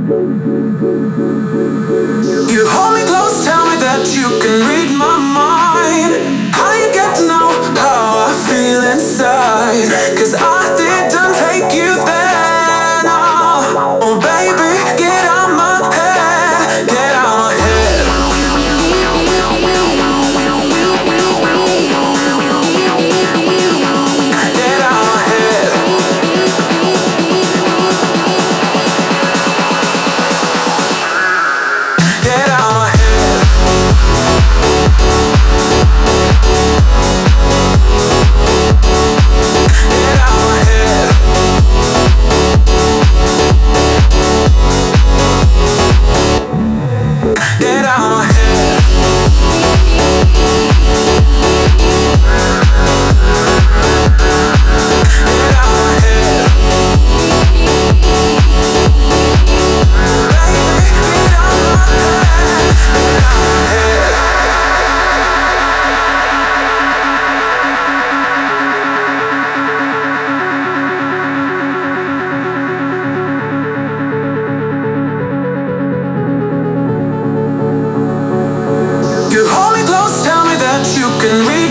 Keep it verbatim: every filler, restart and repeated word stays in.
You hold me close, tell me that you can read my mind. How do you get to know how I feel inside? Cause I didn't take you there, no. Oh baby, get out my head, get out my head. Get out my head. Get out my head. Get out my head. Get out my head. Get out my head. Baby, get out my head. Get out my head. You hold me close, tell me that you can read